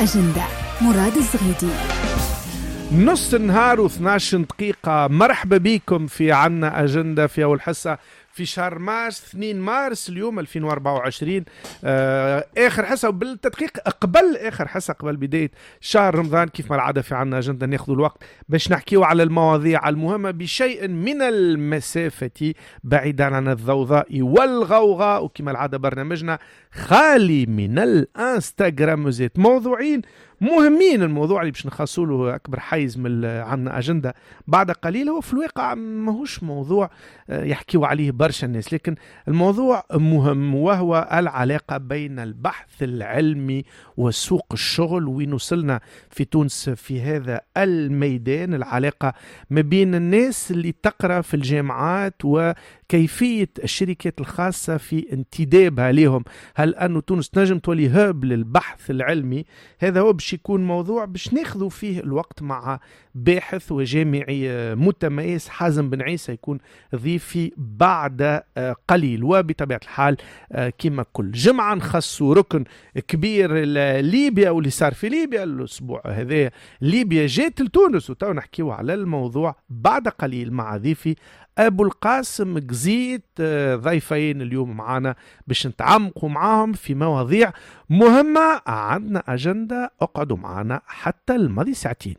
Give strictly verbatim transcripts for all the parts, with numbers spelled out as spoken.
أجندة مراد الزغيدي. نص النهار واثناش دقيقة. مرحبا بكم في عنا أجندة في أول حصة في شهر مارس اثنين مارس اليوم ألفين وأربعة وعشرين. آه آخر حصة وبالتدقيق قبل آخر حصة قبل بداية شهر رمضان. كيف ما العادة في عنا أجندة ناخذ الوقت باش نحكيو على المواضيع المهمة بشيء من المسافة بعيدا عن الضوضاء والغوغاء. وكما العادة برنامجنا خالي من الانستغراموزات، موضوعين مهمين. الموضوع اللي باش نخصوا له اكبر حيز من عنا اجنده بعد قليل هو في الواقع ماهوش موضوع يحكيوا عليه برشا الناس، لكن الموضوع مهم، وهو العلاقه بين البحث العلمي وسوق الشغل. وين وصلنا في تونس في هذا الميدان، العلاقه ما بين الناس اللي تقرا في الجامعات وكيفيه الشركات الخاصه في انتدابها لهم. هل أنه تونس تنجم تولي هاب للبحث العلمي؟ هذا هو باش يكون موضوع باش ناخذوا فيه الوقت مع باحث وجامعي متميز. حازم بن عيسى يكون ضيفي بعد قليل. وبطبيعة الحال كما كل جمعة نخصوا ركن كبير ليبيا واللي صار في ليبيا الأسبوع هذا. ليبيا جات لتونس وتو نحكيو على الموضوع بعد قليل مع ضيفي أبو القاسم قزيت. ضيفين اليوم معنا باش نتعمقوا معاهم في مواضيع مهمة. عندنا أجندة، اقعدوا معنا حتى الماضي ساعتين.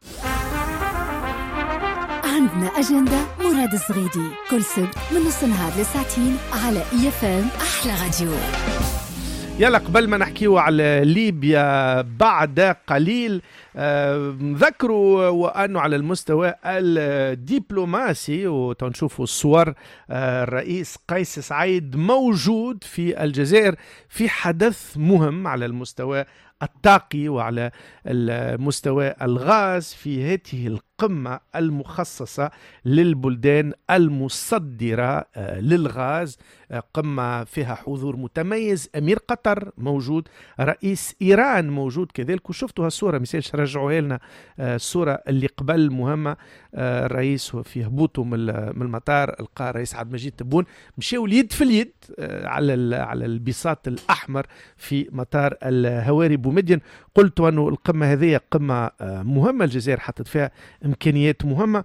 عندنا أجندة مراد الزغيدي كل سبت من نص نهار لساعتين على إي إف إم أحلى راديو. يلا قبل ما نحكيو على ليبيا بعد قليل نذكروا وأنه على المستوى الدبلوماسي وتنشوفوا الصور، الرئيس قيس سعيد موجود في الجزائر في حدث مهم على المستوى الطاقي وعلى المستوى الغاز في هذه القمة المخصصة للبلدان المصدرة للغاز. قمة فيها حضور متميز، أمير قطر موجود، رئيس إيران موجود كذلك. وشفتوا هالصورة مثال رجعوها لنا، الصورة اللي قبل مهمة. الرئيس في هبوطه من المطار لقى الرئيس عبد المجيد تبون مشاو اليد في اليد على على البساط الأحمر في مطار الهواري بومدين. قلت أنه القمة هذه قمة مهمة، الجزائر حطت فيها إمكانيات مهمة.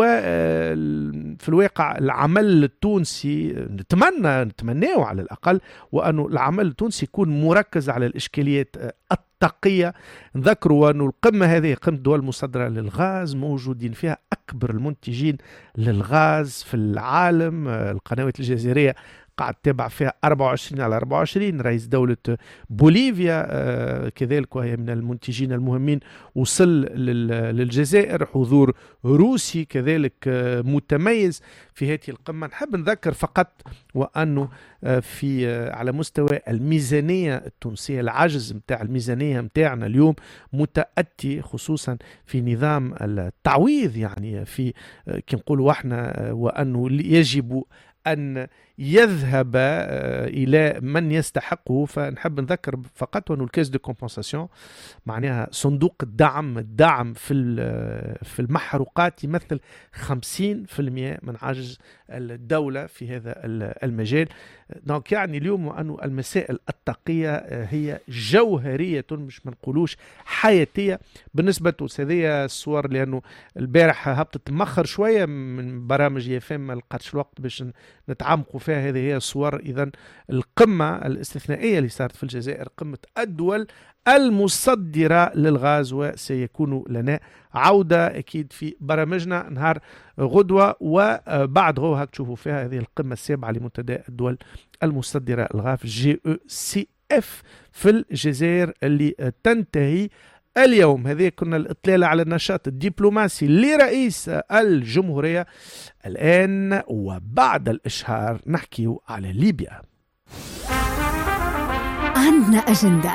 وفي الواقع العمل التونسي نتمنى نتمناه على الأقل وأنه العمل التونسي يكون مركز على الإشكاليات الطاقية. نذكروا أنه القمة هذه قمة دول المصدرة للغاز، موجودين فيها أكبر المنتجين للغاز في العالم. القنوات الجزائرية قاعد تابع فيها أربعة وعشرين على أربعة وعشرين. رئيس دولة بوليفيا آه كذلك وهي من المنتجين المهمين وصل للجزائر. حضور روسي كذلك آه متميز في هذه القمة. نحب نذكر فقط وأنه آه في آه على مستوى الميزانية التونسية، العجز متاع الميزانية متاعنا اليوم متأتي خصوصا في نظام التعويض. يعني في آه كي نقولوا احنا آه وأنه يجب أن يذهب إلى من يستحقه. فنحب نذكر فقط أنه الكيس دو كومبنساسيون معناها صندوق الدعم الدعم في في المحروقات يمثل خمسين بالمئة من عجز الدولة في هذا المجال. دونك يعني اليوم أنه المسائل الطاقية هي جوهرية مش ما نقولوش حياتية بالنسبة لهذه الصور. لأنه البارح هبطت مخر شوية من برامج يفهم ما لقاتش الوقت باش نتعمقوا فيها. هذه هي الصور. إذن القمة الاستثنائية اللي صارت في الجزائر قمة الدول المصدرة للغاز، وسيكون لنا عودة أكيد في برامجنا نهار غدوة وبعد غو هاك تشوفوا فيها هذه القمة السابعة لمنتدى الدول المصدرة للغاز جي او سي اف في الجزائر اللي تنتهي اليوم. هذه كنا الإطلالة على النشاط الدبلوماسي لرئيس الجمهورية. الآن وبعد الإشهار نحكي على ليبيا. عندنا أجندة.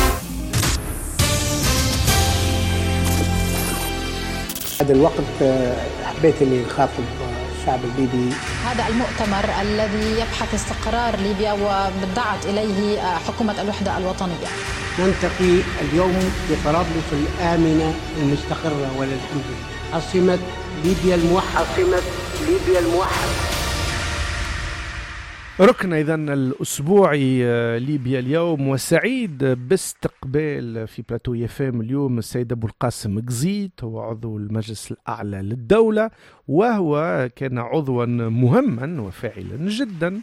هذا الوقت حبيت اني نخاطب الشعب الليبي. هذا المؤتمر الذي يبحث استقرار ليبيا وبالدعوة إليه حكومة الوحدة الوطنية. نلتقي اليوم في طرابلس الآمنة المستقرة وللحمد لله، عاصمة ليبيا الموحدة. عاصمة ليبيا الموحدة. ركن إذا الأسبوعي ليبيا اليوم، وسعيد باستقبال في بلاتو يفام اليوم السيد أبو القاسم قزيت، هو عضو المجلس الأعلى للدولة، وهو كان عضوا مهما وفاعلا جدا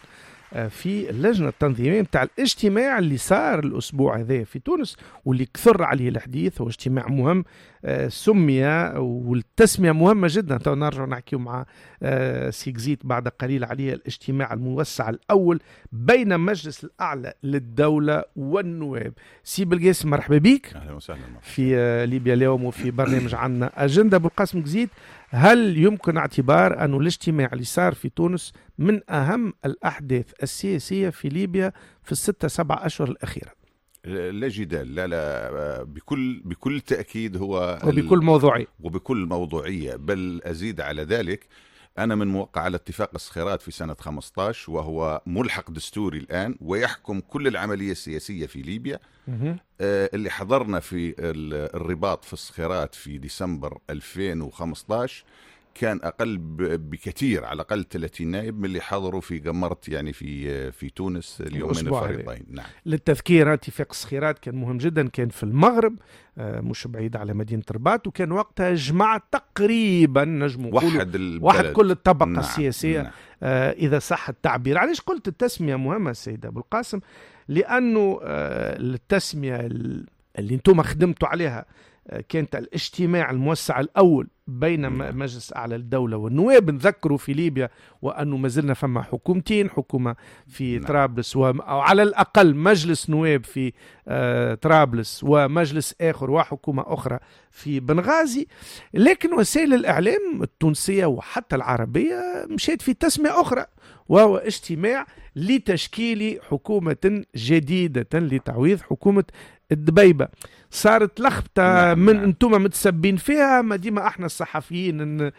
في اللجنة التنظيمية متاع الاجتماع اللي صار الأسبوع هذا في تونس واللي كثر عليه الحديث. هو اجتماع مهم سمي، والتسمية مهمة جدا. تو نرجع نحكي مع سي قزيت بعد قليل عليه الاجتماع الموسع الأول بين مجلس الأعلى للدولة والنواب. سي بالقاسم مرحبا بك. أهلا وسهلا في ليبيا اليوم وفي برنامج عنا أجندة. أبو القاسم قزيت، هل يمكن اعتبار أن الاجتماع اللي صار في تونس من أهم الأحداث السياسية في ليبيا في الستة سبعة أشهر الأخيرة؟ لا جدال، لا لا بكل بكل تأكيد هو وبكل موضوعية وبكل موضوعية، بل أزيد على ذلك. أنا من موقع على اتفاق الصخيرات في سنة خمسة عشر، وهو ملحق دستوري الآن ويحكم كل العملية السياسية في ليبيا. آه اللي حضرنا في الرباط في الصخيرات في ديسمبر ألفين وخمسة عشر كان أقل بكثير، على الأقل ثلاثين نائب من اللي حضروا في قمرت يعني في في تونس اليومين الفريقين. نعم. للتذكير، اتفاق الصخيرات كان مهم جدا، كان في المغرب مش بعيد على مدينة رباط، وكان وقتها جمع تقريبا نجم واحد واحد كل الطبقة نعم. السياسية. نعم. آه إذا صح التعبير. علاش قلت التسمية مهمة السيد أبو القاسم؟ لأنه آه التسمية اللي انتم خدمتوا عليها كانت الاجتماع الموسع الأول بين مجلس أعلى الدولة والنواب. نذكروا في ليبيا وأنه ما زلنا فما حكومتين، حكومة في نعم. طرابلس، أو على الأقل مجلس نواب في آه طرابلس ومجلس آخر وحكومة أخرى في بنغازي. لكن وسائل الإعلام التونسية وحتى العربية مشيت في تسمية أخرى، وهو اجتماع لتشكيل حكومة جديدة لتعويض حكومة الدبيبة. صارت لخبطة نعم من نعم. انتم متسبين فيها، ما ديما احنا الصحفيين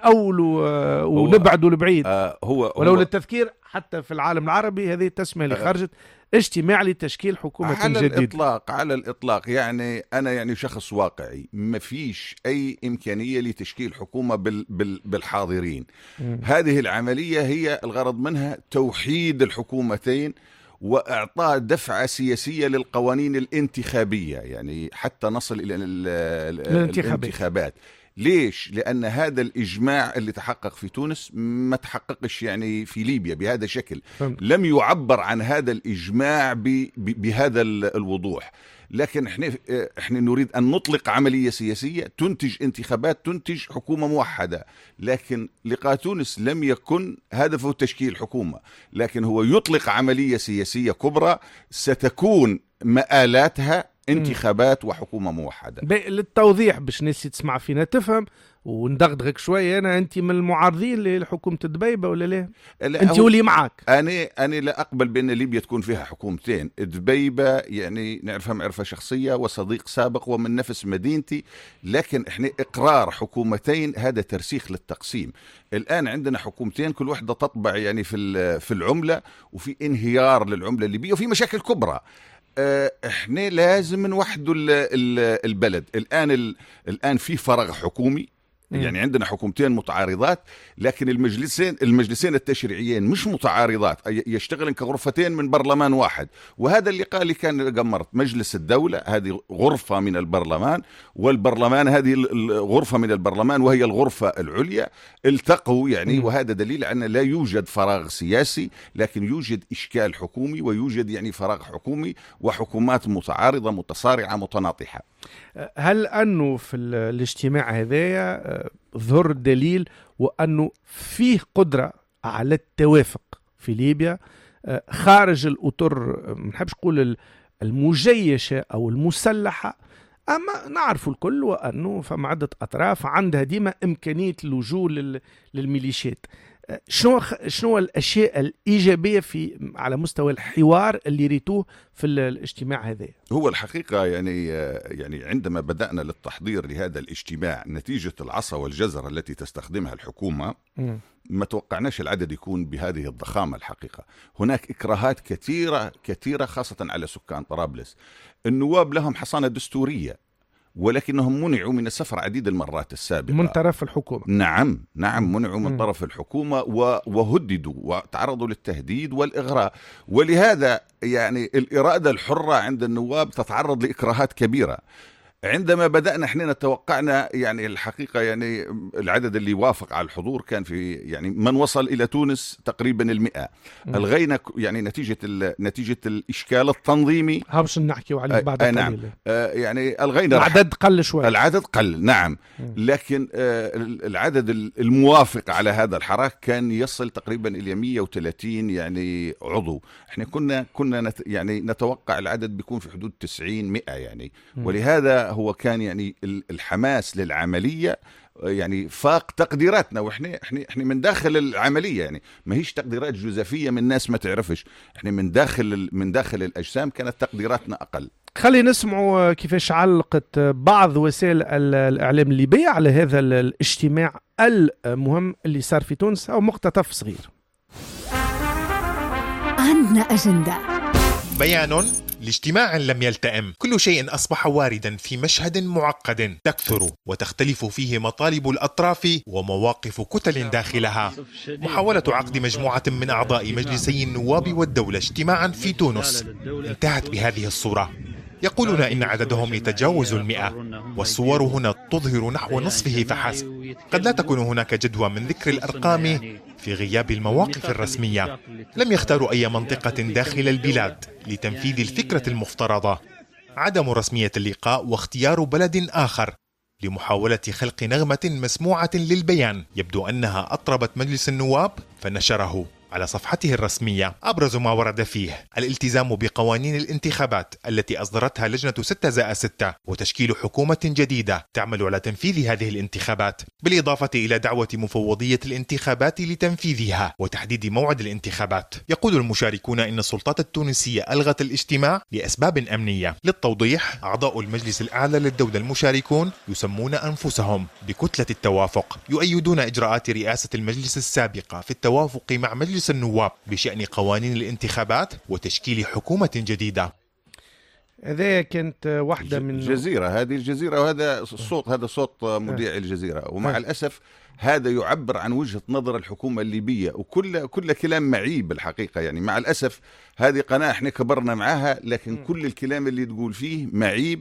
نقولوا ونبعدوا لبعيد. آه هو ولو هو للتذكير حتى في العالم العربي هذه التسمية اللي خرجت اجتماع لتشكيل حكومة على جديدة. على الإطلاق على الإطلاق يعني أنا يعني شخص واقعي، ما فيش أي إمكانية لتشكيل حكومة بال بال بالحاضرين. م. هذه العملية هي الغرض منها توحيد الحكومتين وإعطاء دفعة سياسية للقوانين الانتخابية، يعني حتى نصل إلى الانتخابات. ليش؟ لأن هذا الإجماع اللي تحقق في تونس ما تحققش يعني في ليبيا بهذا الشكل. لم يعبر عن هذا الإجماع بهذا الوضوح. لكن احنا احنا نريد ان نطلق عمليه سياسيه تنتج انتخابات، تنتج حكومه موحده. لكن لقاء تونس لم يكن هدفه تشكيل حكومه، لكن هو يطلق عمليه سياسيه كبرى ستكون مآلاتها انتخابات وحكومه موحده. للتوضيح باش الناس تسمع فينا تفهم وندغدغك شويه، انا انت من المعارضين لحكومه دبيبه ولا لا؟ لا انت واللي معك. انا انا لا اقبل بان ليبيا تكون فيها حكومتين. دبيبه يعني نعرفها معرفه شخصيه وصديق سابق ومن نفس مدينتي، لكن احنا اقرار حكومتين هذا ترسيخ للتقسيم. الان عندنا حكومتين كل واحده تطبع يعني في في العمله، وفي انهيار للعمله الليبيه وفي مشاكل كبرى. احنا لازم نوحدوا البلد. الان الان في فراغ حكومي، يعني عندنا حكومتين متعارضات، لكن المجلسين المجلسين التشريعيين مش متعارضات، يشتغلن كغرفتين من برلمان واحد. وهذا اللقاء اللي كان قمرت مجلس الدولة، هذه غرفة من البرلمان، والبرلمان هذه غرفة من البرلمان وهي الغرفة العليا، التقوا يعني. وهذا دليل أن لا يوجد فراغ سياسي، لكن يوجد إشكال حكومي، ويوجد يعني فراغ حكومي وحكومات متعارضة متصارعة متناطحة. هل أنه في الاجتماع هذايا ظهر دليل وأنه فيه قدرة على التوافق في ليبيا خارج الأطر، ما نحبش نقول المجيشة أو المسلحة، أما نعرف الكل وأنه فما عدة أطراف عندها ديما إمكانية اللجوء للميليشيات. شنو شنو الاشياء الايجابيه في على مستوى الحوار اللي ريتوه في الاجتماع هذا؟ هو الحقيقه يعني يعني عندما بدانا للتحضير لهذا الاجتماع نتيجه العصا والجزر التي تستخدمها الحكومه م. ما توقعناش العدد يكون بهذه الضخامه. الحقيقه هناك اكراهات كثيره كثيره خاصه على سكان طرابلس. النواب لهم حصانه دستوريه، ولكنهم منعوا من السفر عديد المرات السابقة من طرف الحكومة. نعم نعم منعوا من طرف الحكومة وهددوا وتعرضوا للتهديد والإغراء. ولهذا يعني الإرادة الحرة عند النواب تتعرض لإكراهات كبيرة. عندما بدأنا احنا توقعنا يعني الحقيقة يعني العدد اللي وافق على الحضور كان في يعني من وصل إلى تونس تقريبا المئة. ألغينا يعني نتيجة نتيجة الإشكال التنظيمي. هابش نحكي عليه بعد قليل. نعم آه يعني ألغينا العدد قل شوي. العدد قل نعم. لكن آه العدد الموافق على هذا الحراك كان يصل تقريبا إلى مئة وثلاثين يعني عضو. احنا كنا كنا نت يعني نتوقع العدد بيكون في حدود تسعين مئة يعني. ولهذا هو كان يعني الحماس للعملية يعني فاق تقديراتنا. واحنا احنا احنا من داخل العملية يعني ما هيش تقديرات جزافية من ناس ما تعرفش. احنا من داخل من داخل الأجسام كانت تقديراتنا أقل. خلينا نسمعوا كيفاش علقت بعض وسائل الإعلام الليبية على هذا الاجتماع المهم اللي صار في تونس أو مقتطف صغير. عندنا أجندة. بيان لاجتماع لم يلتئم. كل شيء أصبح واردا في مشهد معقد تكثر وتختلف فيه مطالب الأطراف ومواقف كتل داخلها. محاولة عقد مجموعة من أعضاء مجلسي النواب والدولة اجتماعا في تونس انتهت بهذه الصورة. يقولون إن عددهم يتجاوز المئة، والصور هنا تظهر نحو نصفه فحسب. قد لا تكون هناك جدوى من ذكر الأرقام في غياب المواقف الرسمية. لم يختاروا أي منطقة داخل البلاد لتنفيذ الفكرة المفترضة. عدم رسمية اللقاء واختيار بلد آخر لمحاولة خلق نغمة مسموعة للبيان يبدو أنها أطربت مجلس النواب فنشره على صفحته الرسمية. أبرز ما ورد فيه الالتزام بقوانين الانتخابات التي أصدرتها لجنة ستة زائد ستة وتشكيل حكومة جديدة تعمل على تنفيذ هذه الانتخابات، بالإضافة إلى دعوة مفوضية الانتخابات لتنفيذها وتحديد موعد الانتخابات. يقول المشاركون إن السلطات التونسية ألغت الاجتماع لأسباب أمنية. للتوضيح، أعضاء المجلس الأعلى للدولة المشاركون يسمون أنفسهم بكتلة التوافق، يؤيدون إجراءات رئاسة المجلس السابقة في التوافق مع مجلس النواب بشأن قوانين الانتخابات وتشكيل حكومة جديدة. هذا كانت واحدة من الجزيرة، هذه الجزيرة، وهذا الصوت هذا صوت مذيع الجزيرة. ومع الأسف هذا يعبر عن وجهة نظر الحكومة الليبية، وكل كل كلام معيب الحقيقة. يعني مع الأسف هذه قناة احنا كبرنا معاها، لكن كل الكلام اللي تقول فيه معيب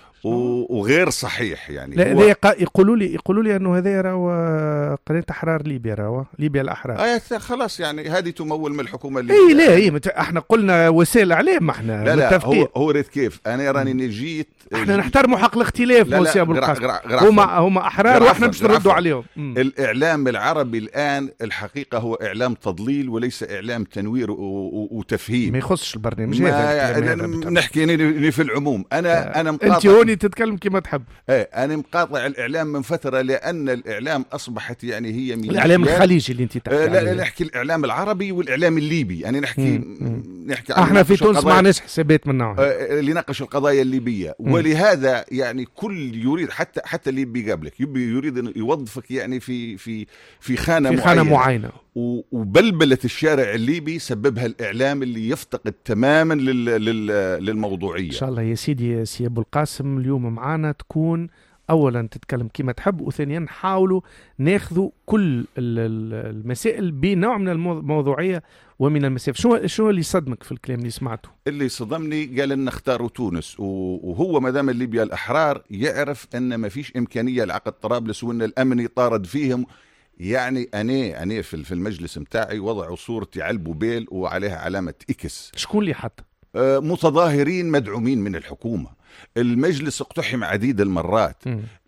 وغير صحيح. يعني لا يقولوا لي يقولوا لي انه هذا راهو قناه احرار ليبيا، راهو ليبيا الاحرار. آه خلاص يعني هذه تمول من الحكومه الليبيه. اي لا اي احنا قلنا وسائل اعلام، احنا لا لا هو هو ريت كيف انا راني جيت احنا نحترموا حق الاختلاف. موسى ابو القاسم هما هما احرار واحنا باش نردوا عليهم. مم. الاعلام العربي الان الحقيقه هو اعلام تضليل وليس اعلام تنوير وتفهيم. ما يخصش البرنامج هذا. نحكي في العموم. انا انا انت هوني تتكلم كما تحب. ايه انا مقاطع الاعلام من فتره، لان الاعلام اصبحت يعني هي من الاعلام الخليجي اللي انت تحكي لا لا نحكي الاعلام العربي والاعلام الليبي. يعني نحكي مم. نحكي احنا في تونس ما عندناش حسابات من نوع اللي يناقش القضايا الليبيه. مم. ولهذا يعني كل يريد حتى حتى اللي بيقابلك يريد ان يوظفك يعني في في في خانه في خانه معينه, معينة. وبلبله الشارع الليبي سببها الاعلام اللي يفتقد تماما لل لل للموضوعيه. ان شاء الله يا سيدي يا سي ابو القاسم اليوم معنا تكون اولا تتكلم كما تحب، وثانيا نحاولوا ناخذوا كل المسائل بنوع من الموضوعيه ومن المسافه. شو شو اللي صدمك في الكلام اللي سمعته؟ اللي صدمني قال ان اختاروا تونس، وهو ما دام ليبيا الاحرار يعرف ان ما فيش امكانيه لعقد طرابلس وان الامن يطارد فيهم. يعني أنا أنا في المجلس متاعي وضعوا صورتي على البوبيل وعليها علامة إكس. شكون اللي حط؟ آه متظاهرين مدعومين من الحكومة. المجلس اقتحم عديد المرات.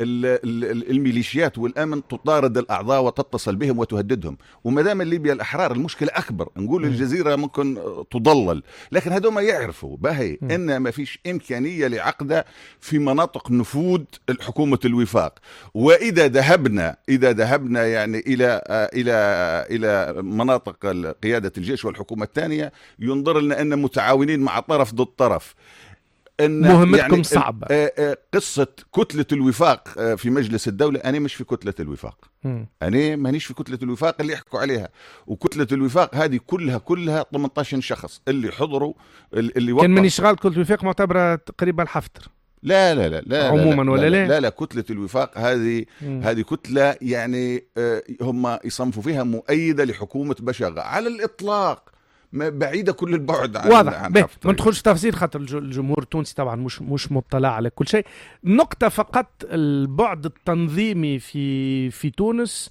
الميليشيات والأمن تطارد الأعضاء وتتصل بهم وتهددهم. وما دام ليبيا الأحرار المشكلة أكبر. نقول م. الجزيرة ممكن تضلل، لكن هذول ما يعرفوا باهي م. إن ما فيش إمكانية لعقدة في مناطق نفوذ الحكومة الوفاق. وإذا ذهبنا إذا ذهبنا يعني إلى إلى إلى مناطق قيادة الجيش والحكومة الثانية ينظر لنا أن متعاونين مع طرف ضد طرف. مهمتكم يعني صعبة. قصة كتلة الوفاق في مجلس الدولة، أنا مش في كتلة الوفاق. م. أنا مانيش في كتلة الوفاق اللي يحكوا عليها. وكتلة الوفاق هذه كلها كلها ثمانية عشر شخص اللي حضروا اللي كان من إشغال كتلة الوفاق معتبرة قريبة الحفتر. لا لا لا لا عموما لا ولا لا, لا, لا, لا, لا كتلة الوفاق هذه هذه كتلة يعني آه هم يصنفوا فيها مؤيدة لحكومة بشغة على الإطلاق، بعيدة كل البعد عن واضح. عن ما ندخلش تفاصيل خاطر الجمهور التونسي طبعا مش مش مطلع على كل شيء. نقطة فقط، البعد التنظيمي في في تونس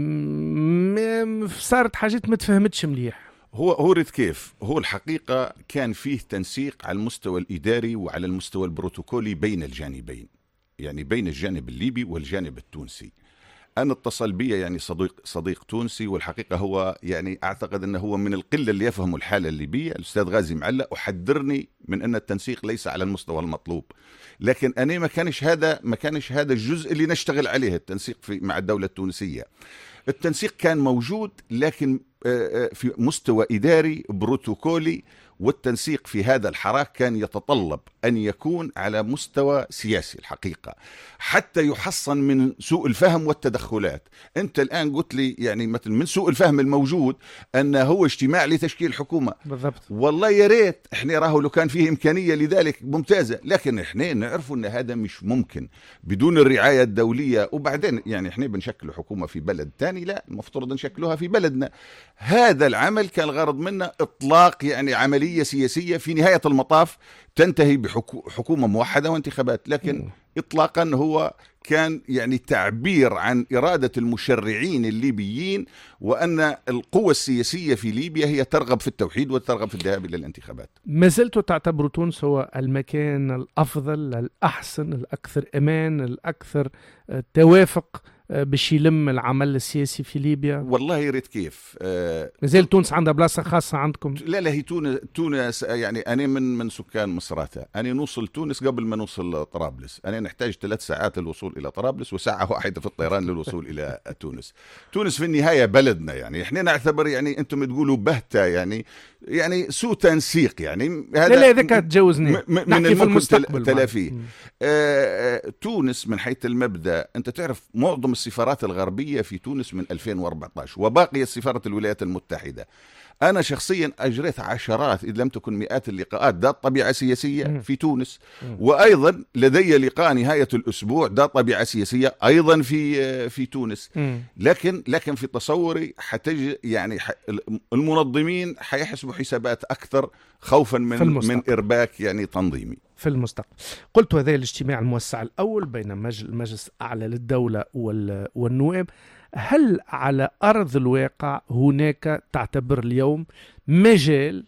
صارت حاجات ما تفهمتش مليح. هو هو ريت كيف هو الحقيقة كان فيه تنسيق على المستوى الإداري وعلى المستوى البروتوكولي بين الجانبين، يعني بين الجانب الليبي والجانب التونسي. أنا اتصل بي يعني صديق صديق تونسي، والحقيقة هو يعني أعتقد أنه هو من القلة اللي يفهم الحالة الليبية، الأستاذ غازي معلق، وحذرني من أن التنسيق ليس على المستوى المطلوب. لكن أنا ما كانش هذا ما كانش هذا الجزء اللي نشتغل عليه، التنسيق في مع الدولة التونسية. التنسيق كان موجود لكن في مستوى إداري بروتوكولي، والتنسيق في هذا الحراك كان يتطلب أن يكون على مستوى سياسي الحقيقة حتى يحصن من سوء الفهم والتدخلات. أنت الآن قلت لي يعني مثل من سوء الفهم الموجود أنه هو اجتماع لتشكيل حكومة بالضبط. والله يا ريت إحنا راهو لو كان فيه إمكانية لذلك ممتازة، لكن إحنا نعرف أن هذا مش ممكن بدون الرعاية الدولية. وبعدين يعني إحنا بنشكل حكومة في بلد تاني، لا المفترض نشكلها في بلدنا. هذا العمل كان الغرض منه إطلاق يعني عملية سياسية في نهاية المطاف تنتهي بحكومة موحدة وانتخابات، لكن إطلاقا هو كان يعني تعبير عن إرادة المشرعين الليبيين، وأن القوى السياسية في ليبيا هي ترغب في التوحيد وترغب في الذهاب إلى الانتخابات. ما زلت تعتبر تونس هو المكان الأفضل الأحسن الأكثر أمان الأكثر توافق باش يلم العمل السياسي في ليبيا؟ والله يريد كيف آه مازال تونس عندها بلاصة خاصة عندكم؟ لا لا هي تونس تونس يعني أنا من من سكان مصراتة، أنا نوصل تونس قبل ما نوصل طرابلس، أنا نحتاج ثلاث ساعات للوصول إلى طرابلس وساعة واحدة في الطيران للوصول إلى تونس. تونس في النهاية بلدنا، يعني إحنا نعتبر يعني أنتم تقولوا بهتة يعني يعني سوء تنسيق يعني هذا لا لا ذاك تجاوزني من المستقبل تلافيه. آه تونس من حيث المبدأ أنت تعرف معظم السفارات الغربية في تونس من ألفين وأربعة عشر وباقي سفارة الولايات المتحدة. أنا شخصيا أجريت عشرات إذا لم تكن مئات اللقاءات ذات طبيعة سياسية في تونس، وأيضا لدي لقاء نهاية الأسبوع ذات طبيعة سياسية أيضا في في تونس. لكن لكن في تصوري حتجي يعني المنظمين حيحسبوا حسابات أكثر خوفا من من إرباك يعني تنظيمي في المستقبل. قلت هذا الاجتماع الموسع الأول بين المجلس الأعلى للدولة والنواب، هل على أرض الواقع هناك تعتبر اليوم مجال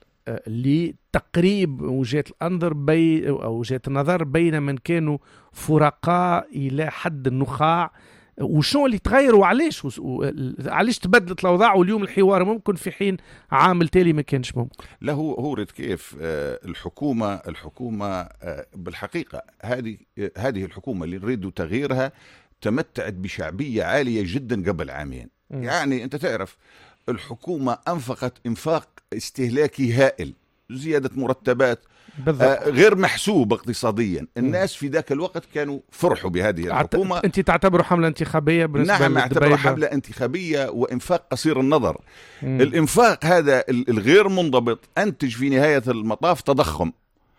لتقريب وجهات الأنظر بي أو وجهات النظر بين من كانوا فرقاء إلى حد النخاع؟ وشنو اللي تغير وعلاش علاش تبدلت الأوضاع واليوم الحوار ممكن في حين عام تالي ما كانش ممكن؟ لا هو هو ريت كيف آه الحكومة الحكومة آه بالحقيقة هذه آه هذه الحكومة اللي نريد تغييرها تمتعت بشعبية عالية جدا قبل عامين. م. يعني أنت تعرف الحكومة أنفقت إنفاق استهلاكي هائل، زيادة مرتبات آه غير محسوب اقتصاديا. الناس في ذاك الوقت كانوا فرحوا بهذه الحكومة. أنت تعتبره حملة انتخابية بالنسبة نعم أعتبره حملة انتخابية وإنفاق قصير النظر. مم. الإنفاق هذا الغير منضبط أنتج في نهاية المطاف تضخم،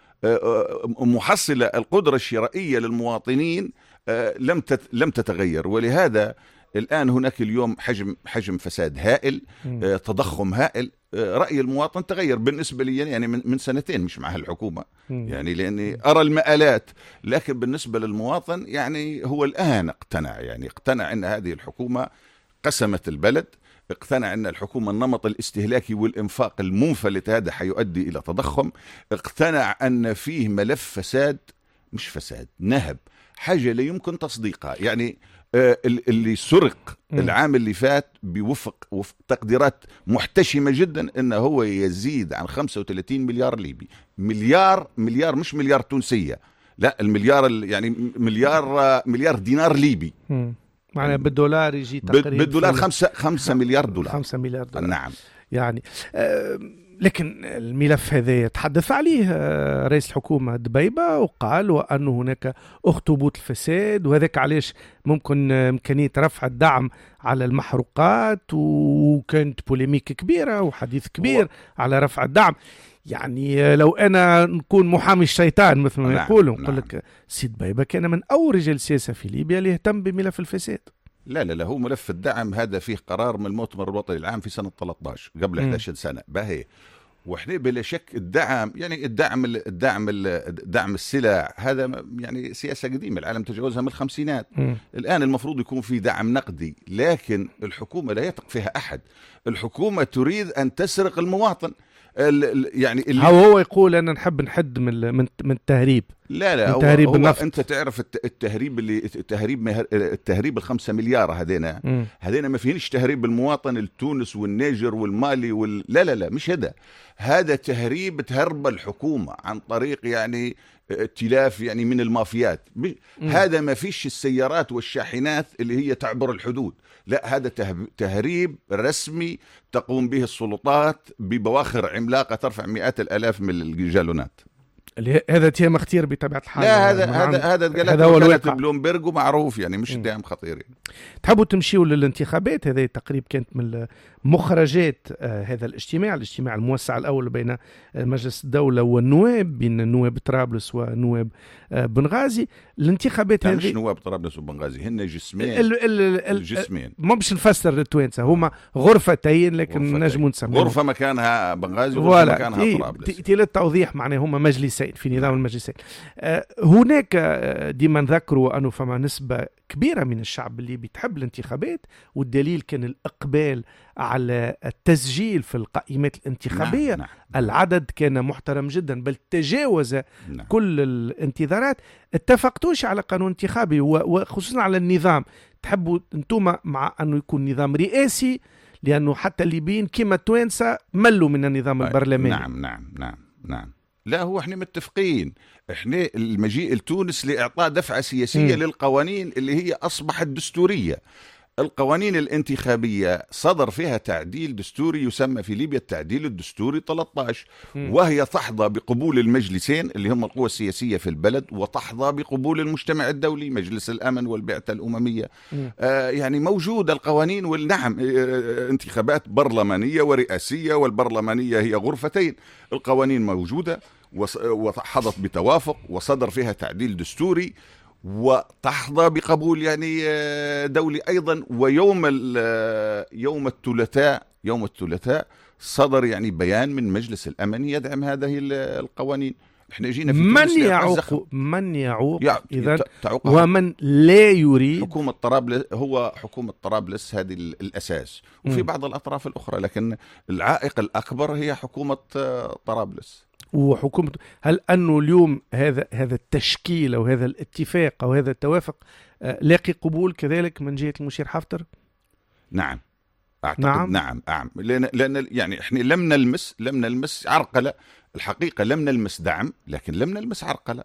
محصلة القدرة الشرائية للمواطنين لم لم تتغير، ولهذا الآن هناك اليوم حجم حجم فساد هائل، مم. تضخم هائل. رأي المواطن تغير بالنسبة لي يعني من, من سنتين مش مع هالحكومة، مم. يعني لأني أرى المآلات، لكن بالنسبة للمواطن يعني هو الآن اقتنع يعني اقتنع أن هذه الحكومة قسمت البلد، اقتنع أن الحكومة النمط الاستهلاكي والإنفاق المنفلت هذا حيؤدي إلى تضخم، اقتنع أن فيه ملف فساد مش فساد نهب، حاجة لا يمكن تصديقها. يعني آه اللي سرق م. العام اللي فات بوفق وفق تقديرات محتشمة جدا انه هو يزيد عن خمسة وثلاثين مليار ليبي، مليار مليار مش مليار تونسية، لا المليار يعني مليار مليار دينار ليبي، معناه بالدولار يجي تقريبا بالدولار خمسة خمسة مليار دولار. خمسة مليار دولار نعم. يعني آه لكن الملف هذا تحدث عليه رئيس الحكومة دبيبة وقال وأن هناك أخطبوط الفساد، وهذاك علاش ممكن إمكانية رفع الدعم على المحروقات، وكانت بوليميك كبيرة وحديث كبير على رفع الدعم. يعني لو أنا نكون محامي الشيطان مثل ما نعم يقولوا نعم. نقول لك سي دبيبة كان من أول رجال السياسة في ليبيا اللي يهتم بملف الفساد. لا لا لا هو ملف الدعم هذا فيه قرار من المؤتمر الوطني العام في سنة ثلاثة عشر قبل إحدى عشرة سنة باهي. واحنا بلا شك الدعم يعني الدعم الدعم دعم السلع هذا يعني سياسه قديمه العالم تجاوزها من الخمسينات. م. الان المفروض يكون في دعم نقدي، لكن الحكومه لا يثق فيها احد. الحكومه تريد ان تسرق المواطن. يعني اللي هو هو يقول انا نحب نحد من من من التهريب. لا لا هو, هو النفط. انت تعرف التهريب اللي التهريب التهريب الخمسة مليار هذينا هذينا ما فيهش تهريب المواطن التونس والنيجر والمالي وال... لا لا لا مش هذا. هذا تهريب تهرب الحكومة عن طريق يعني ائتلاف يعني من المافيات. م. هذا ما فيش السيارات والشاحنات اللي هي تعبر الحدود، لا هذا تهريب رسمي تقوم به السلطات ببواخر عملاقة ترفع مئات الآلاف من الجالونات. هذا اتهام اختير بطبيعه الحال. لا هذا هذا هذا هذا هو الواقع. بلومبرج ومعروف يعني مش اتهام خطير يعني. تحبوا تمشيوا للانتخابات؟ هذه تقريبا كانت من مخرجات آه هذا الاجتماع الاجتماع الموسع الاول بين مجلس الدوله والنواب، بين نواب طرابلس ونواب آه بنغازي. الانتخابات هذه مش نواب طرابلس وبنغازي، هن جسمين. ال ال الجسمين ما باش نفسر للتوانسه، هما غرفتين لكن نجموا نسميهم غرفه مكانها بنغازي وغرفه مكانها طرابلس. تي للتوضيح معناه هما مجلسين في نظام المجلسين. آه هناك آه ديما نذكروا انه فما نسبه كبيرة من الشعب اللي بتحب الانتخابات، والدليل كان الإقبال على التسجيل في القائمات الانتخابية. نعم. نعم. العدد كان محترم جدا بل تجاوز نعم. كل الانتظارات. اتفقتوش على قانون انتخابي وخصوصا على النظام؟ تحبوا انتم مع أنه يكون نظام رئاسي لأنه حتى الليبيين كما التوانسة ملوا من النظام البرلماني. نعم نعم نعم نعم لا هو احنا متفقين، احنا المجيء لتونس لإعطاء دفعة سياسية م. للقوانين اللي هي أصبحت دستورية. القوانين الانتخابية صدر فيها تعديل دستوري يسمى في ليبيا التعديل الدستوري ثلاثة عشر، م. وهي تحظى بقبول المجلسين اللي هم القوى السياسية في البلد، وتحظى بقبول المجتمع الدولي، مجلس الأمن والبعثة الأممية. آه يعني موجودة القوانين. والنعم آه انتخابات برلمانية ورئاسية، والبرلمانية هي غرفتين. القوانين موجودة وحظت بتوافق وصدر فيها تعديل دستوري وتحظى بقبول يعني دولي أيضا. ويوم يوم الثلاثاء يوم الثلاثاء صدر يعني بيان من مجلس الأمن يدعم هذه القوانين. احنا جينا في من يعوق من يعوق يع... إذن ومن لا يريد. حكومة طرابلس هو حكومة طرابلس هذه الأساس، وفي م. بعض الأطراف الأخرى، لكن العائق الأكبر هي حكومة طرابلس وحكومة. هل أنه اليوم هذا هذا التشكيل أو هذا الاتفاق أو هذا التوافق لاقي قبول كذلك من جهة المشير حفتر؟ نعم أعتقد نعم نعم, نعم. لأن لأن يعني إحنا لم نلمس لم نلمس عرقلة. الحقيقة لم نلمس دعم، لكن لم نلمس عرقلة.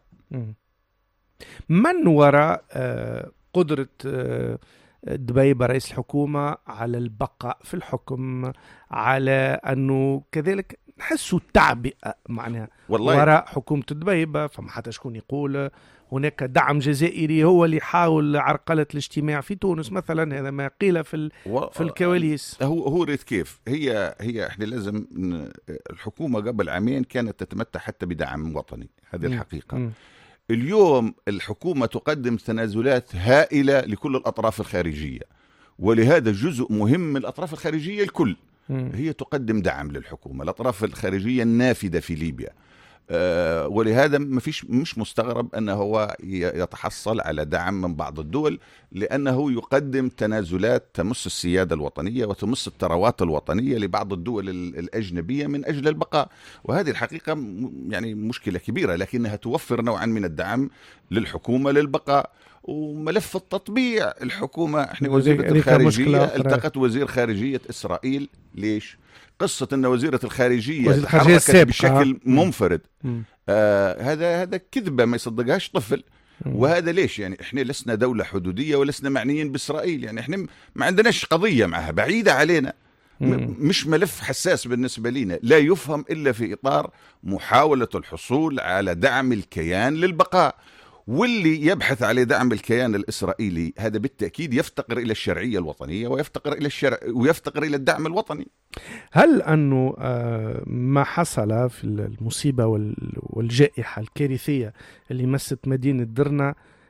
من وراء قدرة دبيبة رئيس الحكومة على البقاء في الحكم، على أنه كذلك نحسوا تعبئة معناها وراء حكومة دبيبة؟ فما حتى شكون يقول هناك دعم جزائري هو اللي يحاول عرقلة الاجتماع في تونس مثلا. هذا ما قيل في و... في الكواليس. هو هو ريت كيف هي هي احنا لازم الحكومة قبل عامين كانت تتمتع حتى بدعم وطني، هذه الحقيقة. م. اليوم الحكومة تقدم تنازلات هائلة لكل الأطراف الخارجية، ولهذا جزء مهم من الأطراف الخارجية الكل هي تقدم دعم للحكومة، الأطراف الخارجية النافذة في ليبيا. أه ولهذا ما فيش مش مستغرب أنه هو يتحصل على دعم من بعض الدول، لأنه يقدم تنازلات تمس السيادة الوطنية وتمس الثروات الوطنية لبعض الدول الأجنبية من أجل البقاء. وهذه الحقيقة يعني مشكلة كبيرة، لكنها توفر نوعا من الدعم للحكومة للبقاء. وملف التطبيع الحكومة احنا وزيرة الخارجية التقت وزير خارجية إسرائيل. ليش؟ قصة أن وزيرة الخارجية تحركت بشكل منفرد. آه هذا هذا كذبة ما يصدقهاش طفل. وهذا ليش؟ يعني احنا لسنا دولة حدودية ولسنا معنيين بإسرائيل، يعني احنا ما عندناش قضية معها، بعيدة علينا، مش ملف حساس بالنسبة لنا، لا يفهم إلا في إطار محاولة الحصول على دعم الكيان للبقاء. واللي يبحث على دعم الكيان الإسرائيلي هذا بالتأكيد يفتقر إلى الشرعية الوطنية ويفتقر إلى الشرع ويفتقر إلى الدعم الوطني. هل أنه ما حصل في المصيبة والجائحة الكارثية اللي مست مدينة درنا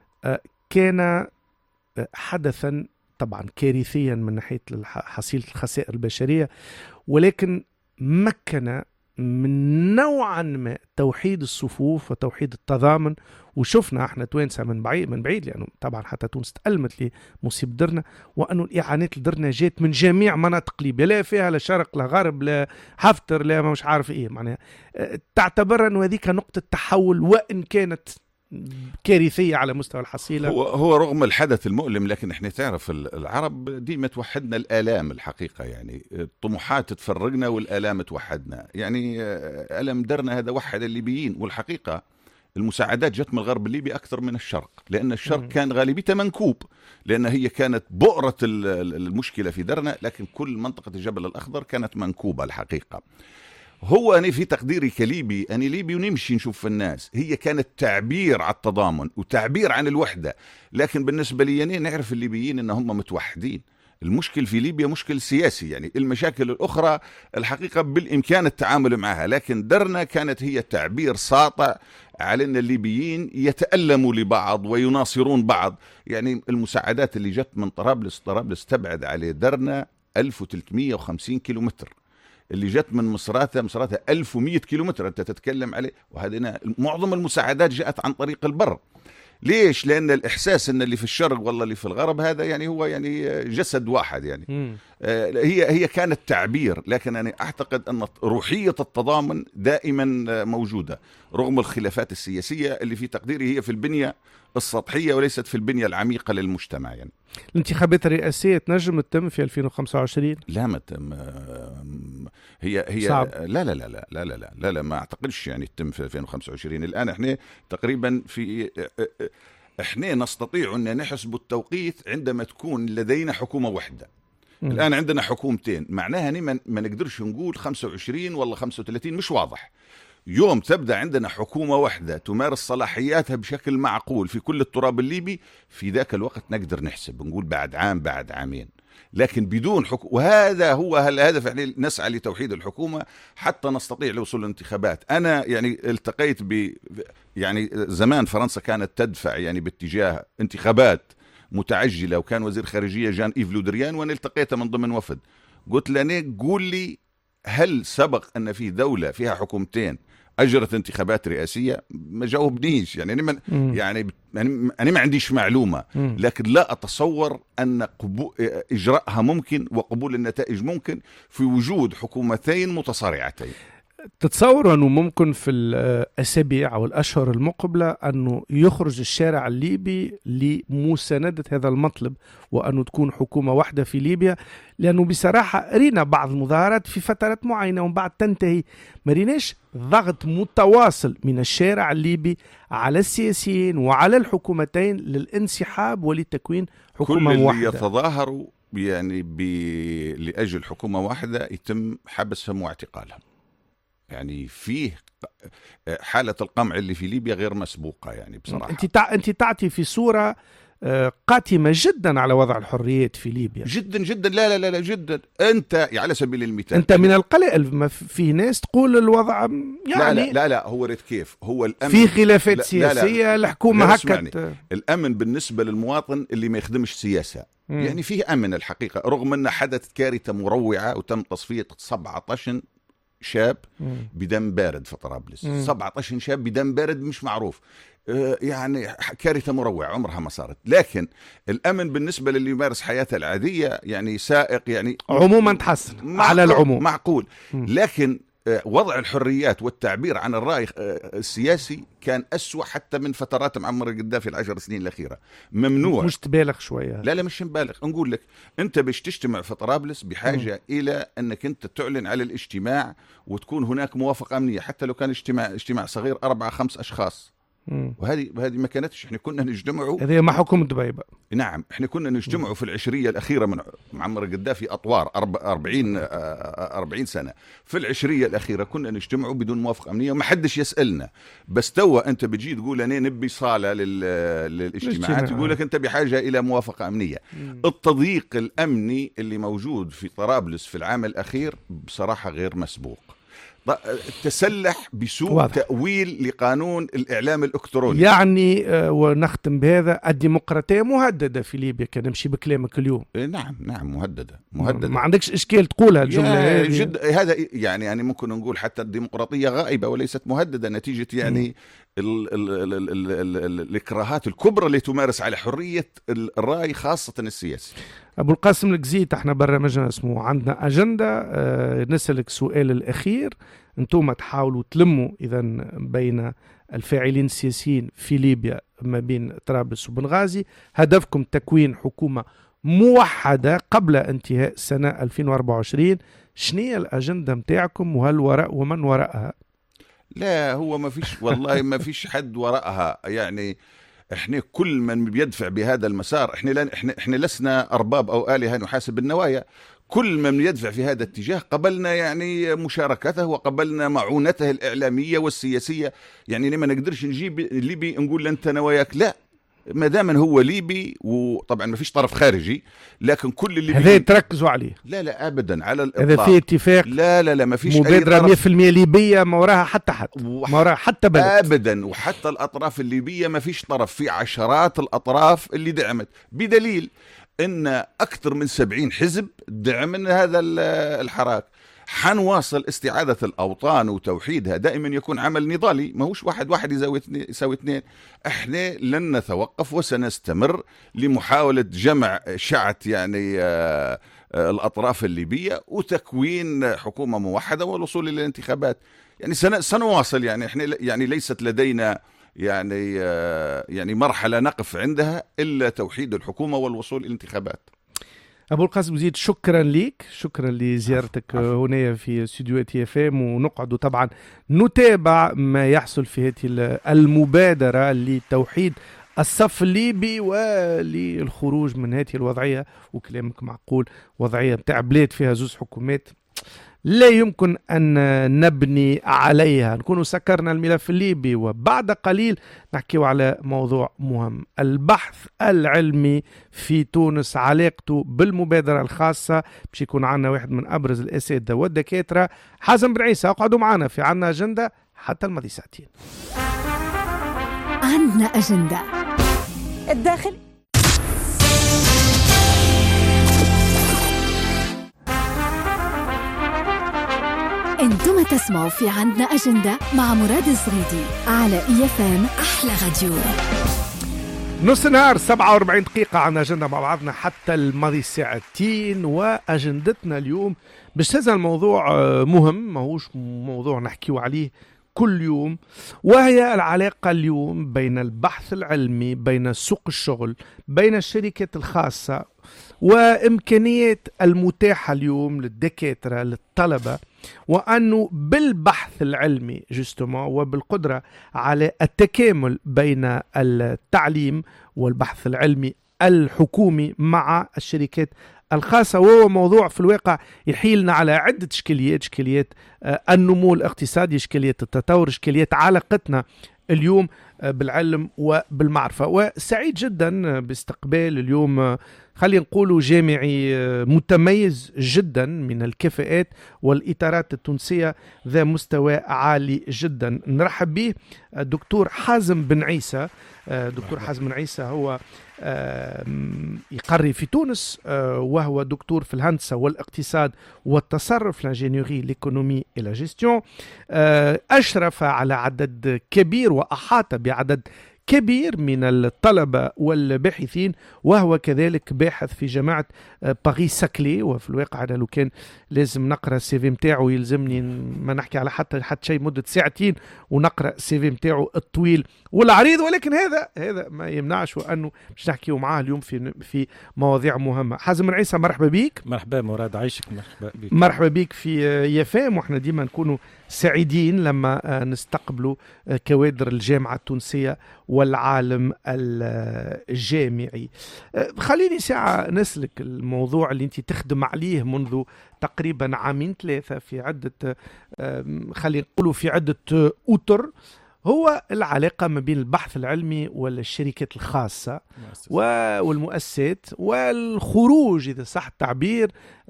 كان حدثا طبعا كارثيا من ناحية حصيلة الخسائر البشرية، ولكن مكن من نوعا ما توحيد الصفوف وتوحيد التضامن؟ وشفنا احنا توانسة من بعيد من بعيد لانه طبعا حتى تونس تألمت لمصيبة درنا، وانه الاعانات لدرنا جات من جميع مناطق ليبيا، لا فيها لا شرق لا غرب لا حفتر لا مش عارف ايه، معناها تعتبر انه هذيك نقطة تحول وان كانت كارثية على مستوى الحصيلة. هو, هو رغم الحدث المؤلم، لكن احنا تعرف العرب ديما توحدنا الآلام الحقيقة، يعني الطموحات تفرقنا والآلام توحدنا. يعني ألم درنا هذا وحد الليبيين، والحقيقة المساعدات جت من الغرب الليبي أكثر من الشرق، لأن الشرق م. كان غالبيته منكوب، لأن هي كانت بؤرة المشكلة في درنا، لكن كل منطقة الجبل الأخضر كانت منكوبة الحقيقة. هو أنا في تقديري كليبي، أنا ليبي ونمشي نشوف في الناس، هي كانت تعبير على التضامن وتعبير عن الوحدة. لكن بالنسبة لي أنا نعرف الليبيين إن هم متوحدين. المشكل في ليبيا مشكل سياسي، يعني المشاكل الأخرى الحقيقة بالإمكان التعامل معها، لكن درنا كانت هي تعبير ساطع على أن الليبيين يتألموا لبعض ويناصرون بعض. يعني المساعدات اللي جت من طرابلس، طرابلس تبعد على درنا ألف وثلاثمئة وخمسين كيلومتر، اللي جت من مصراتة مصراتة ألف ومئة كيلومتر أنت تتكلم عليه، وهذه معظم المساعدات جاءت عن طريق البر. ليش؟ لأن الإحساس أن اللي في الشرق والله اللي في الغرب هذا يعني هو يعني جسد واحد، يعني آه هي هي كانت تعبير. لكن أنا أعتقد أن روحية التضامن دائما موجودة رغم الخلافات السياسية اللي في تقديري هي في البنية السطحية وليست في البنية العميقة للمجتمع. يعني الانتخابات الرئاسية تنجم تتم في ألفين وخمسة وعشرين؟ لا ما تم، هي هي صعب. لا لا لا لا لا لا لا, لا, لا ما أعتقدش يعني تتم في ألفين وخمسة وعشرين. الآن احنا تقريبا في احنا نستطيع أن نحسب التوقيت عندما تكون لدينا حكومة واحدة. م. الآن عندنا حكومتين، معناها ما, ما نقدرش نقول خمسة وعشرين ولا خمسة وثلاثين، مش واضح. يوم تبدأ عندنا حكومة واحدة تمارس صلاحياتها بشكل معقول في كل التراب الليبي، في ذاك الوقت نقدر نحسب نقول بعد عام بعد عامين. لكن بدون حكومة، وهذا هو الهدف، يعني نسعى لتوحيد الحكومة حتى نستطيع الوصول للانتخابات. أنا يعني التقيت ب يعني زمان فرنسا كانت تدفع يعني باتجاه انتخابات متعجلة، وكان وزير خارجية جان إيف لودريان، وأنا التقيته من ضمن وفد. قلت له قول لي هل سبق أن في دولة فيها حكومتين أجرت انتخابات رئاسية؟ ما جاوبنيش. يعني أنا من يعني أنا ما عنديش معلومة، لكن لا أتصور أن قبو إجراءها ممكن وقبول النتائج ممكن في وجود حكومتين متصارعتين. تتصور أنه ممكن في الأسابيع أو الأشهر المقبلة أنه يخرج الشارع الليبي لمساندة هذا المطلب وأنه تكون حكومة واحدة في ليبيا؟ لأنه بصراحة رينا بعض المظاهرات في فترات معينة ومن بعد تنتهي، ما ريناش ضغط متواصل من الشارع الليبي على السياسيين وعلى الحكومتين للانسحاب ولتكوين حكومة كل واحدة. اللي يتظاهروا يعني ب... لأجل حكومة واحدة يتم حبسهم واعتقالهم. يعني فيه حالة القمع اللي في ليبيا غير مسبوقة يعني بصراحة. أنت تع... أنت تعطي في صورة قاتمة جدا على وضع الحريات في ليبيا. جدا جدا لا لا لا جدا. أنت على سبيل المثال أنت من القلائل ما في ناس تقول الوضع يعني لا لا لا, لا هو ريت كيف هو الأمن في خلافات لا سياسية. لا لا الحكومة هكذا. الأمن بالنسبة للمواطن اللي ما يخدمش سياسة م. يعني فيه أمن الحقيقة، رغم أن حدث كارثة مروعة وتم تصفية سبعة عشر شاب بدم بارد في طرابلس. سبعة عشر شاب بدم بارد مش معروف، يعني كارثة مروعة عمرها ما صارت. لكن الأمن بالنسبة للي يمارس حياته العادية يعني سائق يعني عموما تحسن على العموم معقول. لكن وضع الحريات والتعبير عن الرأي السياسي كان أسوأ حتى من فترات معمر القذافي العشر سنين الأخيرة. ممنوع. مش تبالغ شوية؟ لا لا مش مبالغ. نقول لك أنت باش تجتمع في طرابلس بحاجة م. إلى أنك أنت تعلن على الاجتماع وتكون هناك موافقة أمنية، حتى لو كان اجتماع اجتماع صغير أربعة خمس أشخاص وهذه هذه ما كانتش. احنا كنا نجتمعوا، هذه ما حكم دبيبة. نعم احنا كنا نجتمعوا في العشرية الأخيرة من معمر القذافي أطوار أربعين أربعين سنة. في العشرية الأخيرة كنا نجتمعوا بدون موافقة أمنية وما حدش يسألنا. بس توا أنت بتجي تقول أنا نبي صالة للاجتماعات، يقول لك أنت بحاجة إلى موافقة أمنية. مم. التضييق الأمني اللي موجود في طرابلس في العام الأخير بصراحة غير مسبوق. تسلح بسوء واضح. تأويل لقانون الإعلام الإلكتروني. يعني آه ونختم بهذا، الديمقراطية مهددة في ليبيا كان نمشي بكلامك اليوم. نعم نعم مهددة مهددة. ما عندكش إشكال تقولها الجملة هذه؟ جد هذا يعني يعني ممكن نقول حتى الديمقراطية غائبة وليست مهددة نتيجة يعني ال ال ال ال ال ال ال الإكراهات الكبرى اللي تمارس على حرية الرأي خاصة السياسي. أبو القاسم الكزيت، احنا برنامجنا اسمه عندنا أجندة. أه نسألك سؤال الأخير، أنتم تحاولوا تلموا إذا بين الفاعلين السياسيين في ليبيا ما بين طرابلس وبنغازي، هدفكم تكوين حكومة موحدة قبل انتهاء السنة ألفين وأربعة وعشرين. شنية الأجندة متاعكم وهل وراء ومن وراءها؟ لا هو ما فيش والله ما فيش حد وراءها. يعني احنا كل من بيدفع بهذا المسار، احنا لن احنا احنا لسنا ارباب او آلهة نحاسب النوايا. كل من يدفع في هذا الاتجاه قبلنا يعني مشاركته وقبلنا معونته الإعلامية والسياسية. يعني لما نقدرش نجيب ليبي نقول له انت نواياك، لا ما دام هو ليبي، وطبعا ما فيش طرف خارجي، لكن كل اللي هذا تركزوا عليه. لا لا ابدا على الاطلاق. هذا في اتفاق. لا لا لا ما فيش مبادره مية بالمية ليبيه ما وراها حتى حد وح... ما وراها حتى بلد ابدا. وحتى الاطراف الليبيه ما فيش طرف، في عشرات الاطراف اللي دعمت، بدليل ان اكثر من سبعين حزب دعم من هذا الحراك. حنواصل استعادة الأوطان وتوحيدها، دائما يكون عمل نضالي، ما هوش واحد واحد يساوي اثنين. احنا لن نتوقف وسنستمر لمحاولة جمع شعة يعني آآ آآ الأطراف الليبية وتكوين حكومة موحدة والوصول إلى الانتخابات. يعني سنواصل. يعني احنا يعني ليست لدينا يعني يعني مرحلة نقف عندها إلا توحيد الحكومة والوصول إلى الانتخابات. أبو القاسم زيد، شكرا لك، شكرا لزيارتك هنا في استوديو تي اف ام، ونقعد طبعا نتابع ما يحصل في هذه المبادرة لتوحيد الصف الليبي وللخروج من هذه الوضعية. وكلامك معقول، وضعية بتاع بلاد فيها زوز حكومات لا يمكن أن نبني عليها. نكون سكرنا الملف الليبي، وبعد قليل نحكي على موضوع مهم، البحث العلمي في تونس، علاقته بالمبادرة الخاصة. باش يكون عنا واحد من أبرز الأساتذة والدكاترة، حازم بن عيسى. اقعدوا معنا في عندنا أجندة حتى الماضي ساعتين. عندنا أجندة الداخل. انتم تسمعوا في عندنا أجندة مع مراد الزغيدي على إي اف ام، أحلى راديو. نص نهار سبعة وأربعين دقيقة عن أجندة مع بعضنا حتى الماضي ساعتين. وأجندتنا اليوم باش هذا الموضوع مهم، ماهوش موضوع نحكيو عليه كل يوم، وهي العلاقة اليوم بين البحث العلمي، بين سوق الشغل، بين الشركات الخاصة، وإمكانيات المتاحة اليوم للدكاترة للطلبة، وأنه بالبحث العلمي جستما وبالقدرة على التكامل بين التعليم والبحث العلمي الحكومي مع الشركات الخاصة. وهو موضوع في الواقع يحيلنا على عدة إشكاليات، إشكاليات النمو الاقتصادي، إشكاليات التطور، إشكاليات علاقتنا اليوم بالعلم وبالمعرفة. وسعيد جدا باستقبال اليوم خلينا نقول جامعي متميز جدا من الكفاءات والإطارات التونسية ذا مستوى عالي جدا. نرحب به الدكتور حازم بن عيسى. دكتور حازم بن عيسى هو يقري في تونس، وهو دكتور في الهندسة والاقتصاد والتصرف، l'ingénierie, l'économie et la gestion. أشرف على عدد كبير وأحاط بعدد كبير من الطلبة والباحثين، وهو كذلك باحث في جامعة باريس ساكلي. وفي الواقع أنا لو كان لازم نقرأ السي في متاعه يلزمني ما نحكي على حتى حتى شيء مدة ساعتين ونقرأ السي في متاعه الطويل والعريض، ولكن هذا هذا ما يمنعش وأنه مش نحكيه معاه اليوم في في مواضيع مهمة. حازم بن عيسى، مرحبا بيك. مرحبا مراد، عايشك. مرحبا بيك. مرحبا بيك في يافام، واحنا ديما نكونوا سعيدين لما نستقبلوا كوادر الجامعة التونسية والعالم الجامعي. خليني ساعة نسلك الموضوع اللي انت تخدم عليه منذ تقريبا عامين ثلاثة في عدة، خلينا نقولوا في عدة أطر، هو العلاقة ما بين البحث العلمي والشركات الخاصة والمؤسسات، والخروج إذا صح التعبير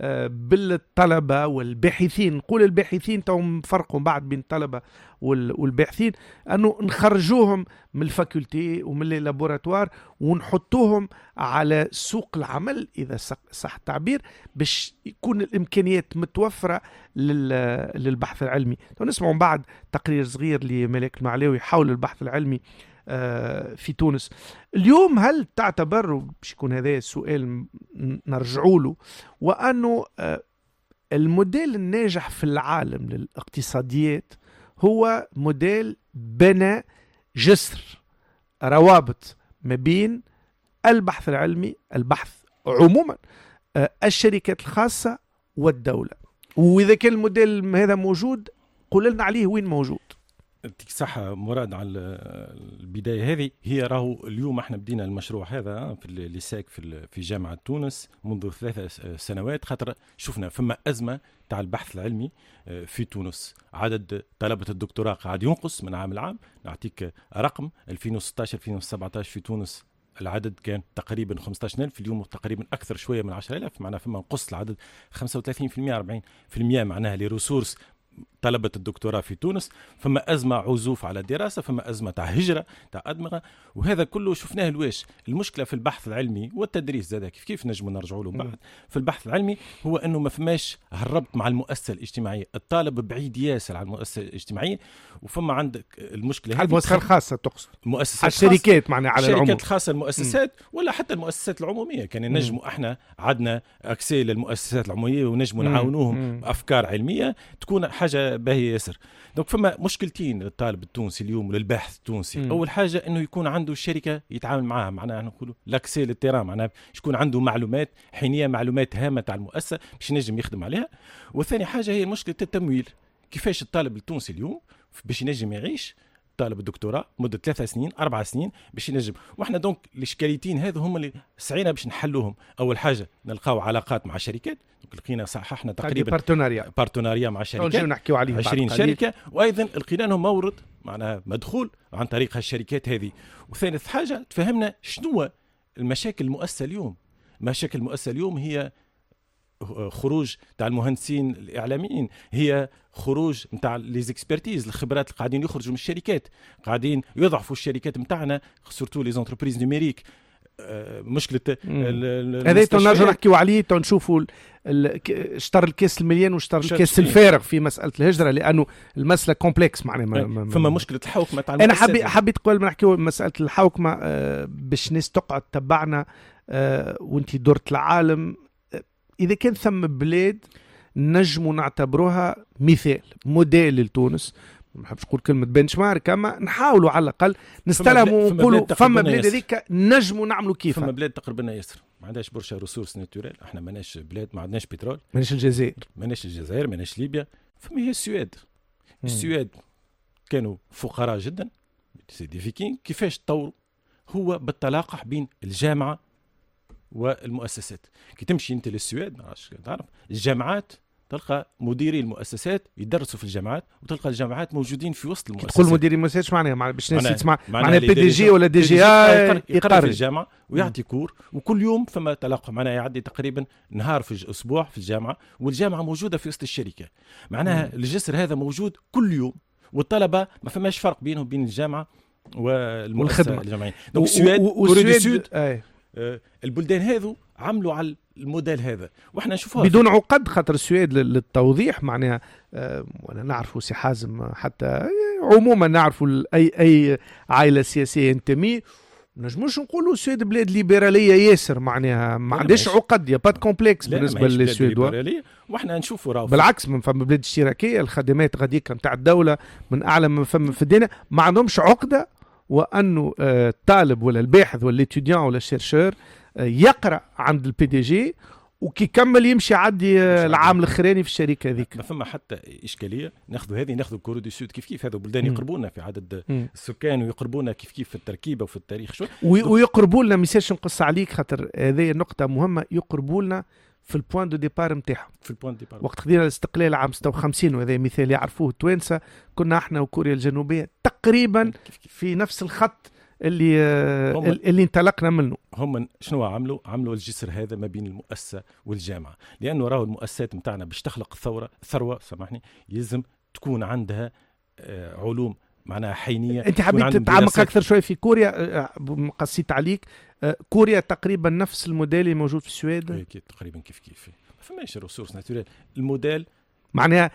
بالطلبة والباحثين. نقول الباحثين توم فرقهم بعد بين الطلبة والباحثين، أنه نخرجوهم من الفاكولتي ومن اللابوراتوار ونحطوهم على سوق العمل إذا صح التعبير، باش يكون الإمكانيات متوفرة للبحث العلمي. نسمع بعد تقرير صغير لملاك المعلاوي حول البحث العلمي في تونس اليوم. هل تعتبر، باش يكون هذا السؤال نرجعوا له، وأنه الموديل الناجح في العالم للاقتصاديات هو موديل بنى جسر روابط ما بين البحث العلمي، البحث عموما، الشركات الخاصة والدولة؟ وإذا كان الموديل هذا موجود قول لنا عليه وين موجود. يعطيك صحة مراد على البداية هذه. هي راهو اليوم احنا بدينا المشروع هذا في الليساك في في جامعة تونس منذ ثلاث سنوات، خاطر شفنا فما أزمة تاع البحث العلمي في تونس. عدد طلبة الدكتوراه قاعد ينقص من عام لعام. نعطيك رقم ألفين وستة عشر ألفين وسبعة عشر في تونس العدد كان تقريبا خمسة عشر ألف، اليوم تقريبا أكثر شوية من عشرة آلاف. معناها فما نقص العدد خمسة وثلاثين بالمئة أربعين بالمئة معناها لريسورس طلبة الدكتوراه في تونس. فما أزمة عزوف على الدراسة، فما أزمة تاع هجرة تاع أدمغة، وهذا كله شفناه الواش. المشكلة في البحث العلمي والتدريس زاد كيف كيف نجم نرجعوا له بعد. في البحث العلمي هو أنه ما فماش هالربط مع المؤسسة الاجتماعية. الطالب بعيد ياسر على المؤسسة الاجتماعية، وفما عندك المشكلة على المؤسسة الخاصة تقصد، مؤسسات على الشركات معناها على العموم، الشركات الخاصة المؤسسات م. ولا حتى المؤسسات العمومية. كان نجموا احنا عندنا أكسي للمؤسسات العمومية ونجموا نعاونوهم بأفكار علمية تكون حاجة باهية ياسر. دونك فما مشكلتين للطالب التونسي اليوم وللباحث التونسي. م. أول حاجة إنه يكون عنده الشركة يتعامل معها، معناها نقولوا لاكسي للتيران، معناها يكون عنده معلومات حينية، معلومات هامة تاع المؤسسة باش ينجم يخدم عليها. والثاني حاجة هي مشكلة التمويل. كيفاش الطالب التونسي اليوم باش ينجم يعيش طالب الدكتوراه مدة ثلاثة سنين أربع سنين باش ينجم. واحنا دونك الاشكاليتين هذو هم اللي سعينا باش نحلوهم. اول حاجه نلقاو علاقات مع شركات، لقينا صححنا تقريبا بارتناريا بارتناريا مع شركات عشرين شركه، وايضا لقينا لهم مورد معناها مدخول عن طريق هالشركات هذه. وثالث حاجه تفهمنا شنو المشاكل المؤسسه اليوم. مشاكل المؤسسه اليوم هي خروج تاع المهندسين الاعلاميين، هي خروج نتاع ليزيكسبرتيز، الخبرات اللي قاعدين يخرجوا من الشركات، قاعدين يضعفوا الشركات نتاعنا سورتو لي زونتربريز نيميريك. مشكله هذا تنرجع نحكيوا عليه، تنشوفوا اشتر الكاس المليان واشتر الكاس الفارغ في مساله الهجره، لانه المساله كومبلكس معناها. فما مشكله الحوكمه تاع انا حبيت حبيت قبل ما نحكيوا مساله الحوكمه باش الناس تقعد تبعنا وانت دورت العالم. إذا كان ثم بلاد نجموا نعتبروها مثال موديل لتونس، ما نحبش نقول كلمة بنش مارك، أما نحاولوا على الأقل نستلموا ونقولوا فما بلاد هذيك نجموا نعملوا كيف. فما بلاد تقربنا ياسر ما عندهاش برشا ريسورس ناتورال. احنا ماناش بلاد، ما عندناش بترول، ماناش الجزائر ماناش الجزائر ماناش ليبيا. فما هي السويد. السويد كانوا فقراء جدا، سيدي فيكين. كيفاش تطوروا؟ هو بالتلاقح بين الجامعة والمؤسسات. كي تمشي انت للسويد تعرف الجامعات تلقى مديري المؤسسات يدرسوا في الجامعات، وتلقى الجامعات موجودين في وسط المؤسسات. تقول مديري المؤسسات شو معناها؟ باش الناس تسمع معناها بي دي جي ولا دي جي اي يقرر في الجامعه ويعطي كور، وكل يوم فما تلقى معناها يعدي تقريبا نهار في الاسبوع في الجامعه، والجامعه موجوده في وسط الشركه. معناها مم. الجسر هذا موجود كل يوم، والطلبه ما فماش فرق بينهم بين الجامعه والمؤسسه الجامعيه. دونك السويد والسويد البلدان هذو عملوا على الموديل هذا، واحنا نشوفوها بدون عقد. خاطر السويد للتوضيح معناها أه وانا نعرفوا سي حازم حتى عموما نعرفوا اي اي عائله سياسيه ينتمي، نجموش نقولوا السويد بلاد ليبراليه ياسر، معناها ما عندهاش عقد يا بات كومبلكس بالنسبه للسويد. واحنا نشوفوا راهو بالعكس من فما بلاد اشتراكيه، الخدمات غاديك نتاع الدوله من اعلى من فما في الدنيا، ما عندهمش عقده. وانه الطالب ولا الباحث ولا الاتيديان ولا الشيرشور يقرا عند البي دي جي وكي كمل يمشي عدي العام الاخراني في الشركه هذيك. ما فما حتى اشكاليه، ناخذوا هذه ناخذوا كورو دي سود كيف كيف، هذا بلدان يقربونا في عدد م. السكان ويقربونا كيف كيف في التركيبه وفي التاريخ شو ويقربوا لنا. ميساج نقص عليك خاطر هذه نقطه مهمه، يقربوا لنا في البوان دو ديبار نتاعهم. في البوان ديبار وقت خدينا الاستقلال عام ستة وخمسين، وهذا مثال يعرفوه التوانسه، كنا احنا وكوريا الجنوبيه تقريبا في نفس الخط اللي اللي انطلقنا منه. هم شنو عملوا؟ عملوا الجسر هذا ما بين المؤسسه والجامعه، لانه راهو المؤسسات نتاعنا باش تخلق الثوره الثروه سامحني يلزم تكون عندها علوم معناها حينيه. انت حبيت تتعمق اكثر شوي في كوريا، قصيت عليك. كوريا تقريبا نفس الموديل اللي موجود في السويد. اكيد تقريبا كيف كيف، ما فماش ريسورس ناتوريل. الموديل معناها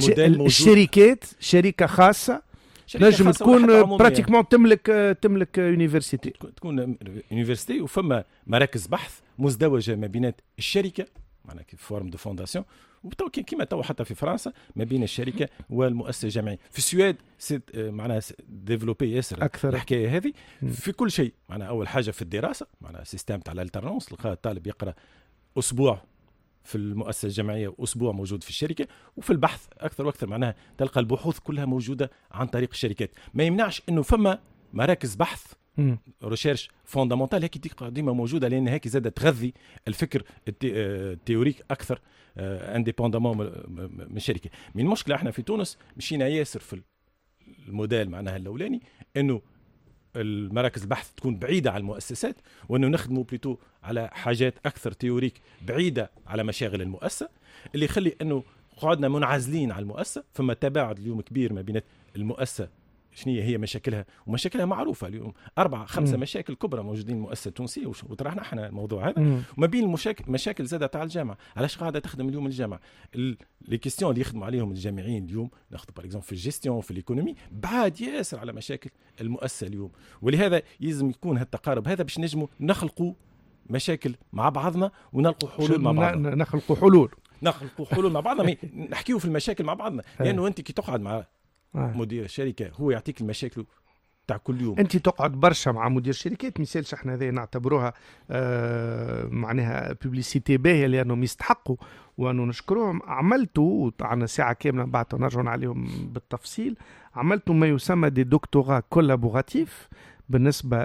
الشركات شركه خاصه نجم تكون براتيكمون تملك تملك يونيفرسيتي، تكون يونيفرسيتي وفما مراكز بحث مزدوجه ما بين الشركه معناها كيف فورم دو فونداسيون، وبتو كيما تو حتى في فرنسا ما بين الشركه والمؤسسه الجامعيه. في السويد معناها ديفلوبي ياسر اكثر الحكايه هذه في كل شيء. معناها اول حاجه في الدراسه معناها سيستم تاع الالترنونس، تلقى الطالب يقرا اسبوع في المؤسسه الجامعيه واسبوع موجود في الشركه. وفي البحث اكثر واكثر معناها تلقى البحوث كلها موجوده عن طريق الشركات. ما يمنعش انه فما مراكز بحث ريشيرش فوندامونتال هيك ديما موجوده، لان هيك زاد تغذي الفكر التيوريك اكثر انديبوندامون من الشركه. من المشكله احنا في تونس مشينا ياسر في الموديل معناها الاولاني انه المراكز البحث تكون بعيدة عن المؤسسات، وأنه نخدموا بليتو على حاجات أكثر تيوريك بعيدة على مشاغل المؤسسة، اللي يخلي أنه قعدنا منعزلين على المؤسسة. فما تباعد اليوم كبير ما بين المؤسسة شنية هي مشاكلها، ومشاكلها معروفة اليوم أربعة خمسة م. مشاكل كبرى موجودين المؤسسة التونسية وطرحنا احنا الموضوع هذا م. وما بين المشاكل مشاكل زادة تاع الجامعة. علاش قاعدة تخدم اليوم الجامعة؟ لي كيستيون اللي يخدموا عليهم الجامعيين اليوم ناخذ باغ اكزومبل في الجيستيون في الايكونومي بعاد ياسر على مشاكل المؤسسة اليوم. ولهذا يلزم يكون هالتقارب هذا باش نجموا نخلقوا مشاكل مع بعضنا ونلقوا حلول مع بعضنا. نخلقوا حلول نخلقوا حلول مع بعضنا نحكيوا في المشاكل مع بعضنا، لأنه أنت كي تقعد مع آه. مدير الشركه هو يعطيك المشاكل تاع كل يوم. انت تقعد برشا مع مدير شركات، مثالش احنا هذه نعتبروها آه معناها بوبليسيتي باهيه لانهم يستحقوا وانه نشكروهم. عملتوا عنا ساعه كامله بعد نرجعون عليهم بالتفصيل. عملتوا ما يسمى دي دكتوراه كولابوراتيف بالنسبه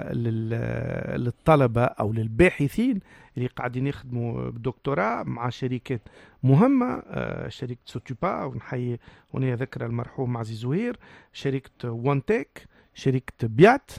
للطلبه او للباحثين اللي قاعدين يخدموا بدكتوراه مع شركات مهمه، شركه سوتوبا ونحيي هنا ذكرى المرحوم عزيز زهير، شركه وانتك، شركه بيات.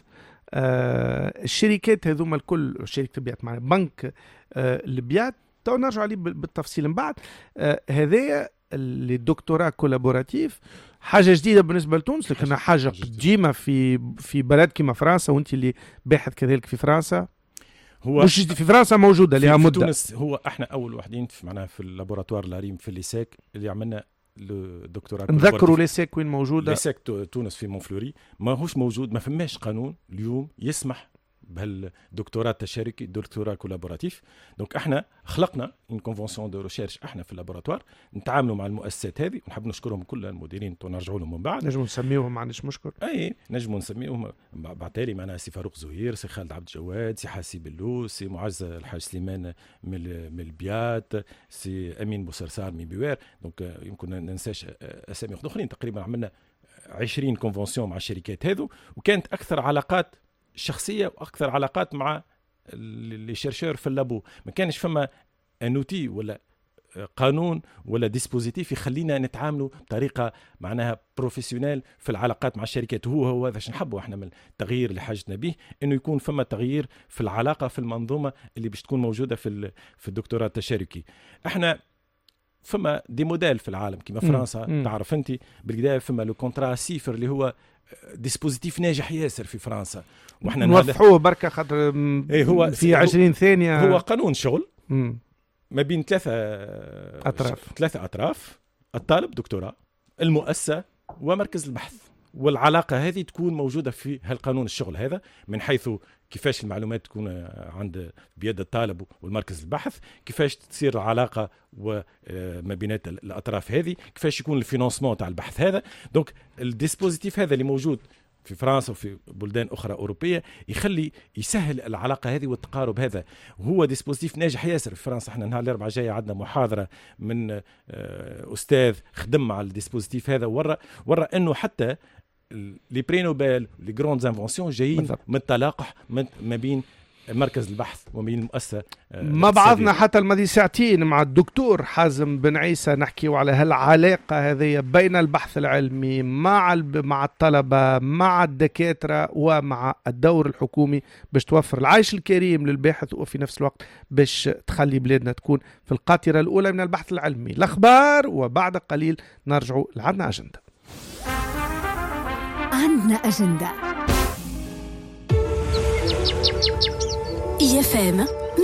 الشركات هذوما الكل، شركه بيات مع بنك البيات تو نرجع عليه بالتفصيل من بعد. هذايا الدكتوراه كولابوراتيف حاجه جديده بالنسبه لتونس، لكنها حاجه قديمه في في بلد كما فرنسا، وانت اللي باحث كذلك في فرنسا. هو مش في فرنسا موجوده لها مده. في تونس هو احنا اول واحدين في معناها في اللابوراتوار لاريم في الليساك اللي عملنا الدكتوراه. نذكروا ليساك وين موجوده؟ ليساك تونس في مونفلوري، ما هوش موجود، ما فماش قانون اليوم يسمح بهالدكتوراه التشاركي دكتوراه كولابوراتيف. دونك احنا خلقنا ان كونفونسيون دو ريشيرش احنا في اللابوراتوار نتعاملوا مع المؤسسات هذه، ونحب نشكرهم كل المديرين ونرجعوا لهم من بعد. نجموا نسميوهم ما عندناش مشكل. اي نجموا نسميوهم بعتالي معناها سي فاروق زهير، سي خالد عبد الجواد، سي حاسي بلوس، سي معز الحاج سليمان من من البيات، سي امين بوسرسار من بيوير. دونك يمكن ما ننساش اسامي اخرين. تقريبا عملنا عشرين كونفونسيون مع الشركات هذو، وكانت اكثر علاقات شخصيه واكثر علاقات مع اللي شيرشور في اللابو. ما كانش فما انوتي ولا قانون ولا ديسبوزيتيف يخلينا نتعاملوا بطريقه معناها بروفيسيونيل في العلاقات مع الشركات. هو هو هذا اش نحبوا احنا من التغيير اللي حاجتنا به، انه يكون فما تغيير في العلاقه في المنظومه اللي باش تكون موجوده في في الدكتوراه التشاركي. احنا فما دي موديل في العالم كما فرنسا م- م. تعرف انت بالبدايه فما لو كونترا صفر اللي هو ديسبوزيتيف ناجح ياسر في فرنسا، واحنا نوضحوه بركه خاطر ايه هو في عشرين ثانيه. هو قانون شغل م. ما بين ثلاثه اطراف ثلاثه اطراف الطالب دكتوراه المؤسسه ومركز البحث، والعلاقه هذه تكون موجوده في هالقانون الشغل هذا، من حيث كيفاش المعلومات تكون عند بيد الطالب والمركز البحث، كيفاش تصير العلاقه وما بين الاطراف هذه، كيفاش يكون الفينانسمون تاع البحث هذا. دونك الديسبوزيتيف هذا اللي موجود في فرنسا وفي بلدان أخرى أوروبية يخلي يسهل العلاقة هذه والتقارب هذا. وهو ديسبوزيتيف ناجح ياسر في فرنسا. احنا نهار الأربعاء جاي عندنا محاضرة من أستاذ خدم على الديسبوزيتيف هذا، ورا ورا أنه حتى لي بري نوبل لي جروند انفونسيون جايين من التلاقح ما بين مركز البحث ومن المؤسسة. ما بعضنا حتى الماضي ساعتين مع الدكتور حازم بن عيسى نحكي على هالعلاقة هذه بين البحث العلمي مع مع الطلبة مع الدكاترة ومع الدور الحكومي باش توفر العيش الكريم للباحث وفي نفس الوقت باش تخلي بلادنا تكون في القاطرة الأولى من البحث العلمي. الأخبار وبعد قليل نرجع لعندنا أجندة. عندنا أجندة إيه إف إم